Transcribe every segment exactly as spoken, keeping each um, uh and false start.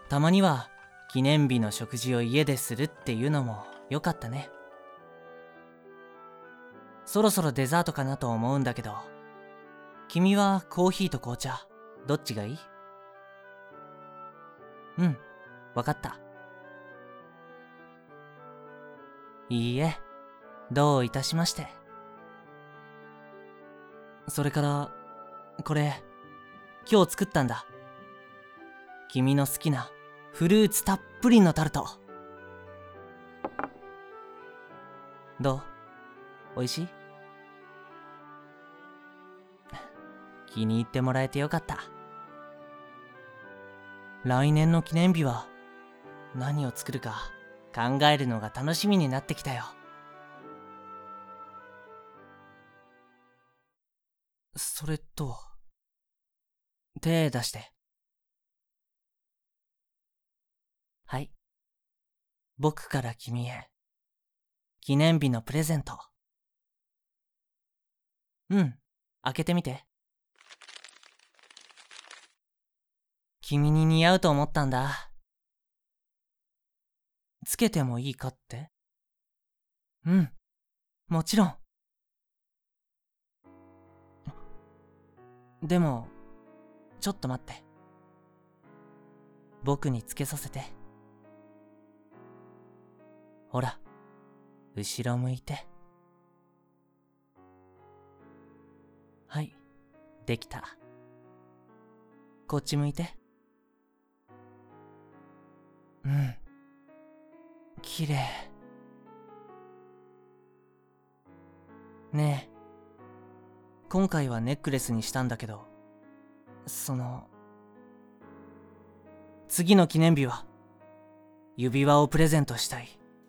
たまには記念日の食事を家でするっていうのもよかったね。そろそろデザートかなと思うんだけど、君はコーヒーと紅茶どっちがいい？うん、わかった。いいえ、どういたしまして。それからこれ今日作ったんだ。君の好きなフルーツたっぷりのタルト。どう？おいしい？気に入ってもらえてよかった。来年の記念日は何を作るか考えるのが楽しみになってきたよ。それと、手出して。はい。僕から君へ、記念日のプレゼント。うん、開けてみて。君に似合うと思ったんだ。つけてもいいかって？うん、もちろん。でも、ちょっと待って。僕につけさせて。ほら、後ろ向いて。はい、できた。こっち向いて。うん、きれい。ねえ、今回はネックレスにしたんだけど、その、次の記念日は指輪をプレゼントしたい。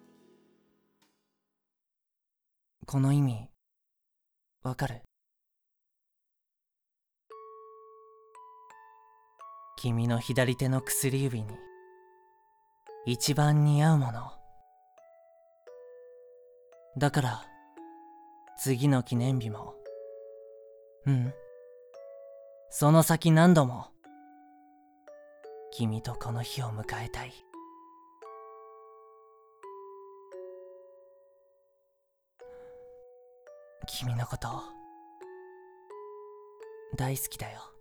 この意味、わかる？君の左手の薬指に一番似合うもの。だから次の記念日も、うん、その先何度も君とこの日を迎えたい。君のこと大好きだよ。